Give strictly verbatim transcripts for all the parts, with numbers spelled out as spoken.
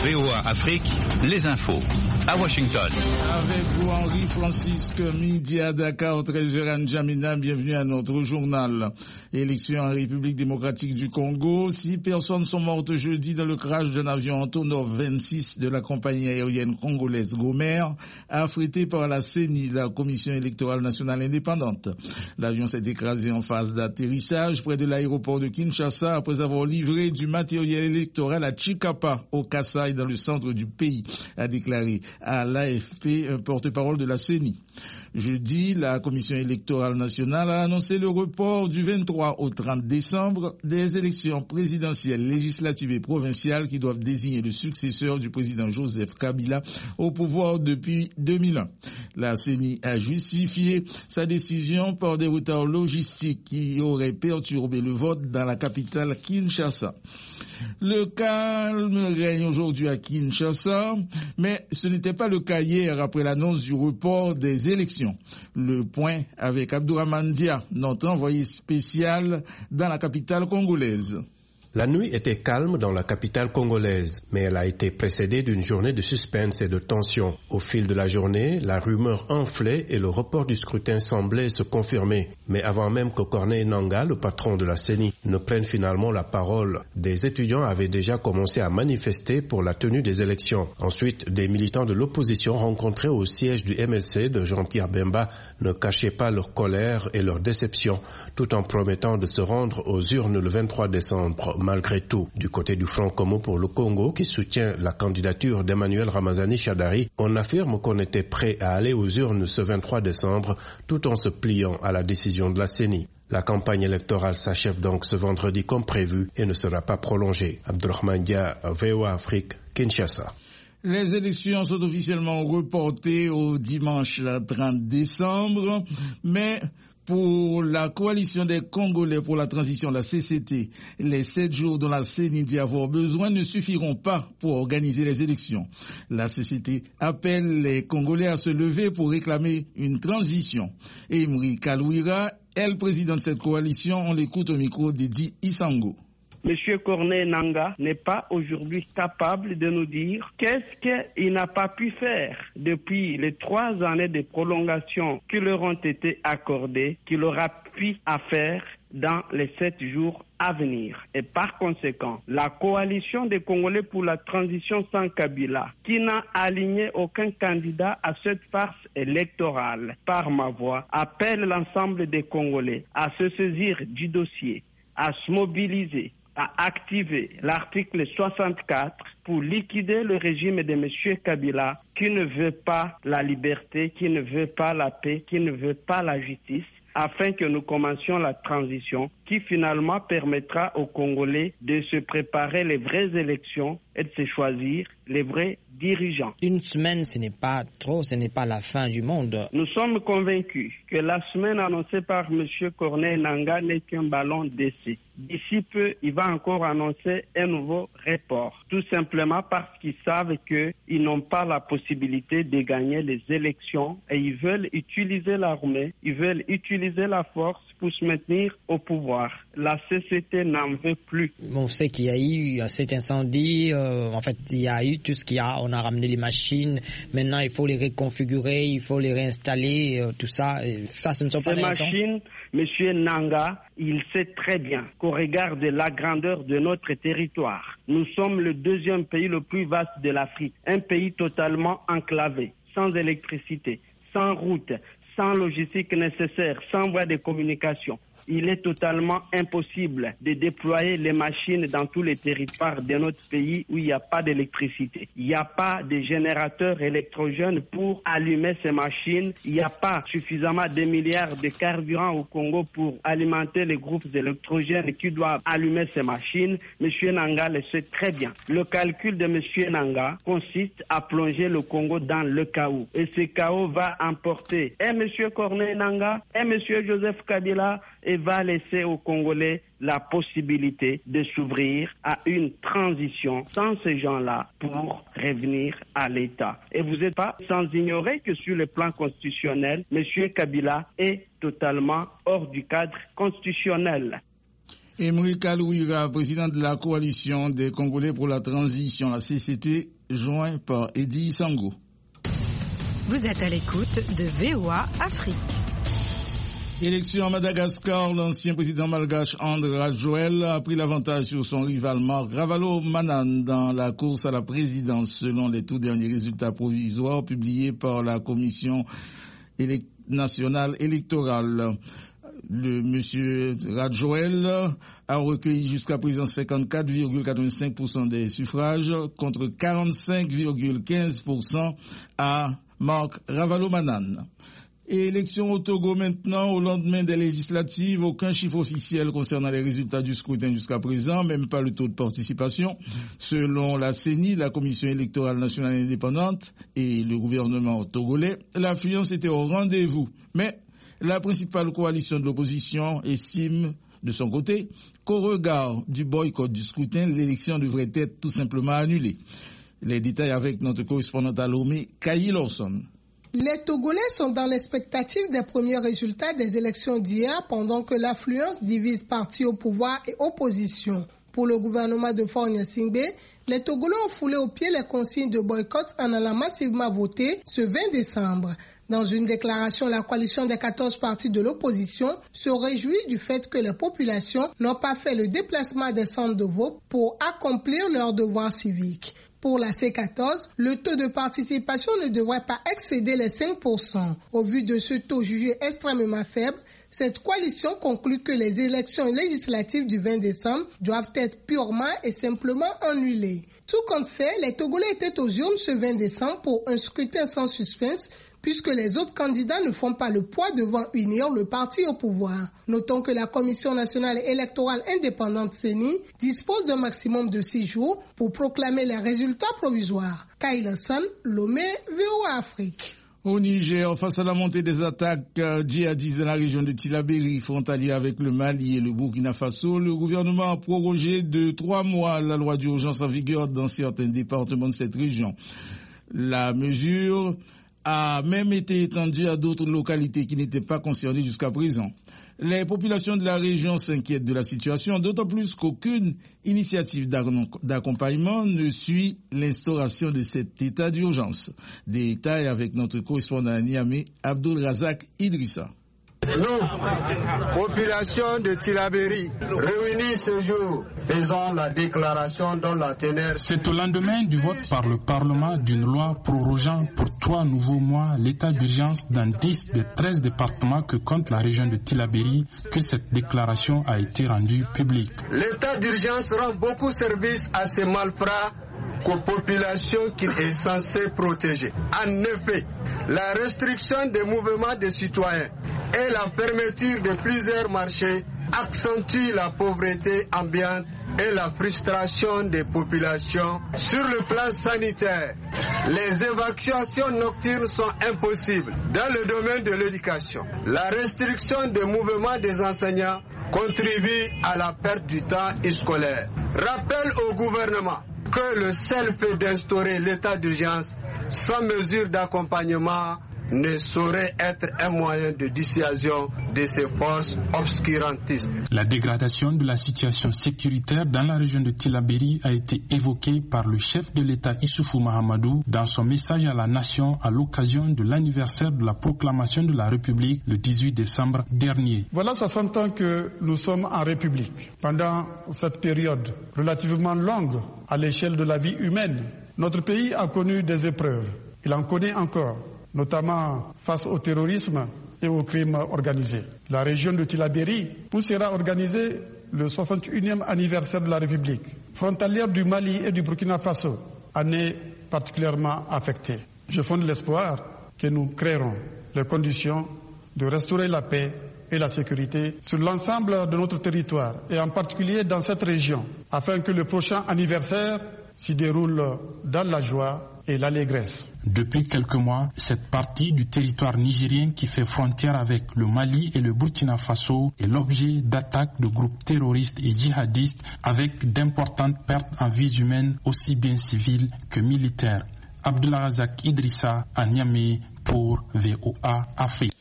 V O A Afrique, les infos. À Washington. Avec vous, Henri-Francisque Midi à Dakar, treize heures à N'Djamena. Bienvenue à notre journal. Élection en République démocratique du Congo. Six personnes sont mortes jeudi dans le crash d'un avion Antonov vingt-six de la compagnie aérienne congolaise Gomer, affrété par la C E N I, la Commission électorale nationale indépendante. L'avion s'est écrasé en phase d'atterrissage près de l'aéroport de Kinshasa après avoir livré du matériel électoral à Chikapa, au Kasaï, dans le centre du pays, a déclaré à l'A F P un porte-parole de la C E N I. Jeudi, la Commission électorale nationale a annoncé le report du vingt-trois au trente décembre des élections présidentielles, législatives et provinciales qui doivent désigner le successeur du président Joseph Kabila au pouvoir depuis deux mille un. La C E N I a justifié sa décision par des retards logistiques qui auraient perturbé le vote dans la capitale Kinshasa. Le calme règne aujourd'hui à Kinshasa, mais ce n'était pas le cas hier après l'annonce du report des élections. Le point avec Abdourahmane Dia, notre envoyé spécial dans la capitale congolaise. La nuit était calme dans la capitale congolaise, mais elle a été précédée d'une journée de suspense et de tension. Au fil de la journée, la rumeur enflait et le report du scrutin semblait se confirmer. Mais avant même que Corneille Nangaa, le patron de la C E N I, ne prenne finalement la parole, des étudiants avaient déjà commencé à manifester pour la tenue des élections. Ensuite, des militants de l'opposition rencontrés au siège du M L C de Jean-Pierre Bemba ne cachaient pas leur colère et leur déception, tout en promettant de se rendre aux urnes le vingt-trois décembre. Malgré tout, du côté du Front commun pour le Congo, qui soutient la candidature d'Emmanuel Ramazani Shadari, on affirme qu'on était prêt à aller aux urnes ce vingt-trois décembre, tout en se pliant à la décision de la C E N I. La campagne électorale s'achève donc ce vendredi comme prévu et ne sera pas prolongée. Abdourahmane Dia, V O A Afrique, Kinshasa. Les élections sont officiellement reportées au dimanche trente décembre, mais pour la coalition des Congolais pour la transition, la C C T, les sept jours dont la C E N I dit avoir besoin ne suffiront pas pour organiser les élections. La C C T appelle les Congolais à se lever pour réclamer une transition. Emery Kalouira est le président de cette coalition. On l'écoute au micro d'Edi Isango. Monsieur Corneille Nangaa n'est pas aujourd'hui capable de nous dire qu'est-ce qu'il n'a pas pu faire depuis les trois années de prolongation qui leur ont été accordées, qu'il aura pu à faire dans les sept jours à venir. Et par conséquent, la coalition des Congolais pour la transition sans Kabila, qui n'a aligné aucun candidat à cette farce électorale, par ma voix, appelle l'ensemble des Congolais à se saisir du dossier, à se mobiliser, à activer l'article soixante-quatre pour liquider le régime de M. Kabila qui ne veut pas la liberté, qui ne veut pas la paix, qui ne veut pas la justice, afin que nous commencions la transition qui finalement permettra aux Congolais de se préparer les vraies élections et de se choisir les vrais dirigeants. Une semaine, ce n'est pas trop, ce n'est pas la fin du monde. Nous sommes convaincus que la semaine annoncée par M. Corneille Nangaa n'est qu'un ballon d'essai. D'ici peu, il va encore annoncer un nouveau report, tout simplement parce qu'ils savent qu'ils n'ont pas la possibilité de gagner les élections et ils veulent utiliser l'armée, ils veulent utiliser la force pour se maintenir au pouvoir. La C C T n'en veut plus. On sait qu'il y a eu cet incendie, euh, en fait il y a eu tout ce qu'il y a, on a ramené les machines, maintenant il faut les reconfigurer, il faut les réinstaller, euh, tout ça, et ça ce ne sont pas des machines. Monsieur Nangaa, il sait très bien qu'au regard de la grandeur de notre territoire, nous sommes le deuxième pays le plus vaste de l'Afrique, un pays totalement enclavé, sans électricité, sans route, sans logistique nécessaire, sans voie de communication. Il est totalement impossible de déployer les machines dans tous les territoires de notre pays où il n'y a pas d'électricité. Il n'y a pas de générateurs électrogènes pour allumer ces machines. Il n'y a pas suffisamment de milliards de carburant au Congo pour alimenter les groupes électrogènes qui doivent allumer ces machines. Monsieur Nangaa le sait très bien. Le calcul de Monsieur Nangaa consiste à plonger le Congo dans le chaos. Et ce chaos va emporter et Monsieur Corneille Nangaa et Monsieur Joseph Kabila et va laisser aux Congolais la possibilité de s'ouvrir à une transition sans ces gens-là pour revenir à l'État. Et vous n'êtes pas sans ignorer que sur le plan constitutionnel, M. Kabila est totalement hors du cadre constitutionnel. Emery Kalouira, président de la coalition des Congolais pour la transition, la C C T, joint par Eddie Sango. Vous êtes à l'écoute de V O A Afrique. Élection à Madagascar, l'ancien président malgache André Rajoelina a pris l'avantage sur son rival Marc Ravalomanana dans la course à la présidence selon les tout derniers résultats provisoires publiés par la Commission élect- nationale électorale. Le monsieur Rajoelina a recueilli jusqu'à présent cinquante-quatre virgule quatre-vingt-cinq pour cent des suffrages contre quarante-cinq virgule quinze pour cent à Marc Ravalomanana. Et élection au Togo maintenant, au lendemain des législatives, aucun chiffre officiel concernant les résultats du scrutin jusqu'à présent, même pas le taux de participation. Selon la C E N I, la Commission électorale nationale indépendante et le gouvernement togolais, l'affluence était au rendez-vous. Mais la principale coalition de l'opposition estime, de son côté, qu'au regard du boycott du scrutin, l'élection devrait être tout simplement annulée. Les détails avec notre correspondante à Lomé, Kayi Lawson. Les Togolais sont dans l'expectative des premiers résultats des élections d'hier pendant que l'affluence divise partis au pouvoir et opposition. Pour le gouvernement de Faure Gnassingbé, les Togolais ont foulé aux pieds les consignes de boycott en allant massivement voter ce vingt décembre. Dans une déclaration, la coalition des quatorze partis de l'opposition se réjouit du fait que les populations n'ont pas fait le déplacement des centres de vote pour accomplir leurs devoirs civiques. Pour la C quatorze, le taux de participation ne devrait pas excéder les cinq pour cent. Au vu de ce taux jugé extrêmement faible, cette coalition conclut que les élections législatives du vingt décembre doivent être purement et simplement annulées. Tout compte fait, les Togolais étaient aux urnes ce vingt décembre pour un scrutin sans suspense, puisque les autres candidats ne font pas le poids devant unir le parti au pouvoir. Notons que la Commission nationale électorale indépendante C E N I dispose d'un maximum de six jours pour proclamer les résultats provisoires. Kaila San, Lomé, V O A Afrique. Au Niger, face à la montée des attaques djihadistes dans la région de Tillabéri, frontalier avec le Mali et le Burkina Faso, le gouvernement a prorogé de trois mois la loi d'urgence en vigueur dans certains départements de cette région. La mesure a même été étendue à d'autres localités qui n'étaient pas concernées jusqu'à présent. Les populations de la région s'inquiètent de la situation, d'autant plus qu'aucune initiative d'accompagnement ne suit l'instauration de cet état d'urgence. Détails avec notre correspondant à Niamey, Abdul Razak Idrissa. Nous, population de Tillabéri, réunis ce jour, faisons la déclaration dont la teneur... C'est au lendemain du vote par le Parlement d'une loi prorogeant pour trois nouveaux mois l'état d'urgence dans dix des treize départements que compte la région de Tillabéri que cette déclaration a été rendue publique. L'état d'urgence rend beaucoup service à ces malfrats qu'aux populations qu'il est censé protéger. En effet, la restriction des mouvements des citoyens et la fermeture de plusieurs marchés accentue la pauvreté ambiante et la frustration des populations. Sur le plan sanitaire, les évacuations nocturnes sont impossibles. Dans le domaine de l'éducation, la restriction des mouvements des enseignants contribue à la perte du temps scolaire. Rappel au gouvernement que le seul fait d'instaurer l'état d'urgence sans mesure d'accompagnement ne saurait être un moyen de dissuasion de ces forces obscurantistes. La dégradation de la situation sécuritaire dans la région de Tillabéri a été évoquée par le chef de l'État Issoufou Mahamadou dans son message à la nation à l'occasion de l'anniversaire de la proclamation de la République le dix-huit décembre dernier. Voilà soixante ans que nous sommes en République. Pendant cette période relativement longue à l'échelle de la vie humaine, notre pays a connu des épreuves. Il en connaît encore, notamment face au terrorisme et au crime organisé. La région de Tillabéri poussera organiser le soixante et unième anniversaire de la République, frontalière du Mali et du Burkina Faso, année particulièrement affectée. Je fonde l'espoir que nous créerons les conditions de restaurer la paix et la sécurité sur l'ensemble de notre territoire et en particulier dans cette région, afin que le prochain anniversaire s'y déroule dans la joie et l'allégresse. Depuis quelques mois, cette partie du territoire nigérien qui fait frontière avec le Mali et le Burkina Faso est l'objet d'attaques de groupes terroristes et djihadistes avec d'importantes pertes en vies humaines aussi bien civiles que militaires. Abdullah Razak Idrissa à Niamey pour V O A Afrique.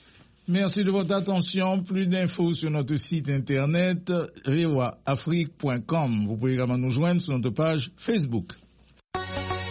Merci de votre attention. Plus d'infos sur notre site internet v o a afrique point com. Vous pouvez également nous joindre sur notre page Facebook.